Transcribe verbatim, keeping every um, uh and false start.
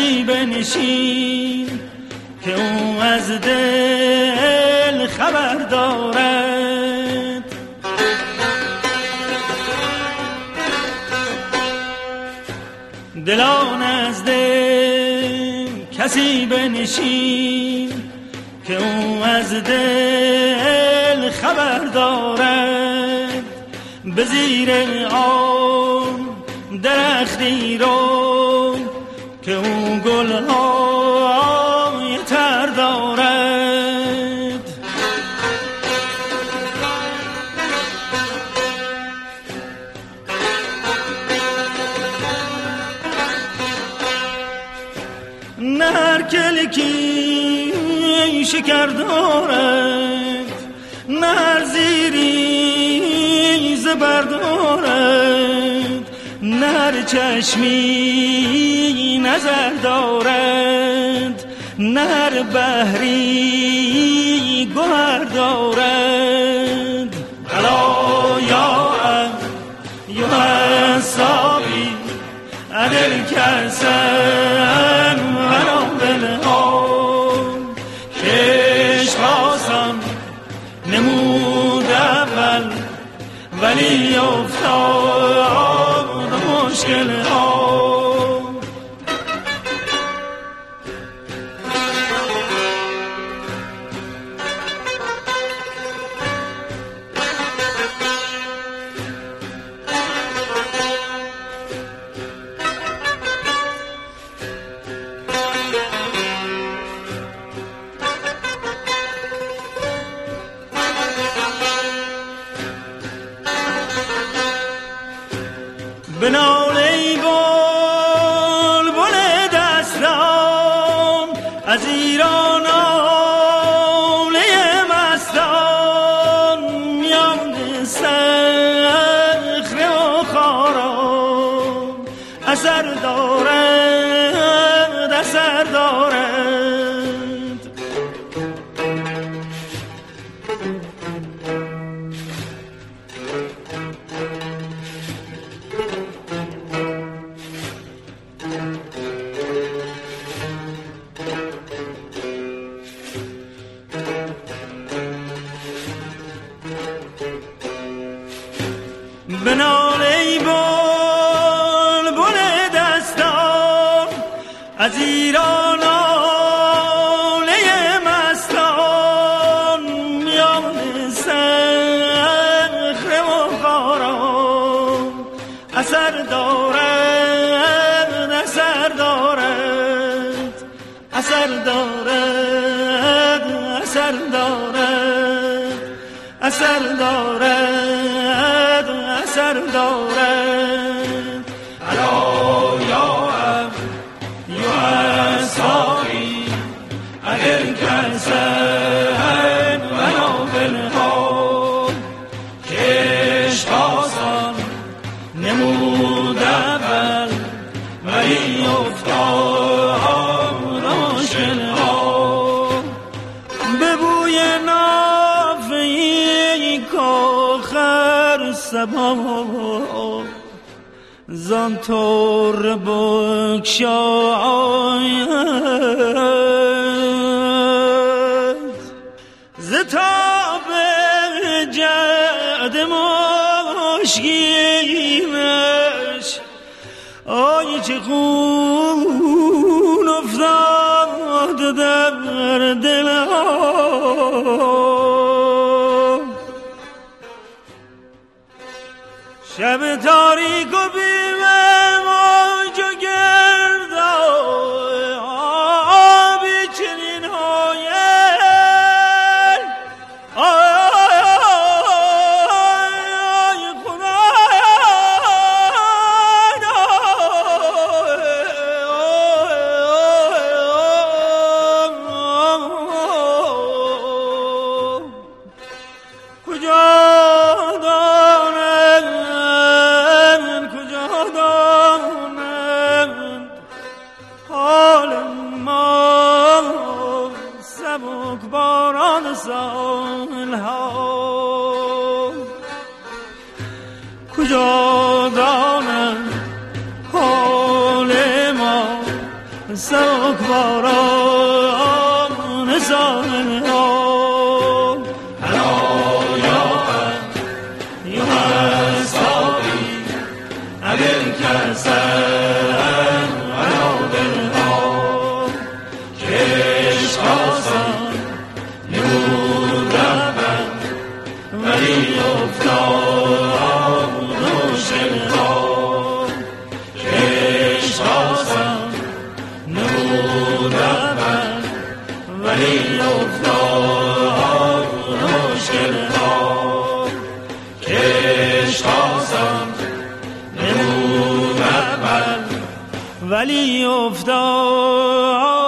کسی بنشین که او از دل خبر دارد. دلان از دل کسی بنشین که او از دل خبر دارد. به زیر آن درختی رو که او گلهای تر دارد. نه هر کلکی شکر دارد، نه هر زیری زبر دارد، نه هر چشمی نظر دارد، نه هر بحری گوهر دارد. الا یا یا صابی ادل کسم ولو بالهام کش خواستم نمود اول ولی افتاد مشکل ها. بنال ای بلبل دستان از ایران آله مستان، میان صخره و خاران اثر دارد اثر دارد. بنال ای بلبل دستان از ایران آله مستان، میان صخره و خاران اثر دارد اثر دارد اثر دارد اثر دارد اثر دارد اثر دارد. الا یا یا صافی اگر کسن ولو بالهام کش خواستم نمود اول ولی افتاد مشکل ها. به بوی نافه‌ای کاخر سبا زان تور بگشاید، ز تاب جعد مشکینش آی چه خون افتاد در دلها. شب تاریک و بیمه موج و گرد آبی چنین هایل آی خدا کجا کجا دانم حال ما سوگواران زانه ها هلایا یا مستاقی اگر کسر هلا دل ها کش خواستم نمود رفتن ولی افتاد نوشن ها کش خواستم نمود رفتن ولی افتاد نوشن ها کش خواستم نمود رفتن ولی افتاد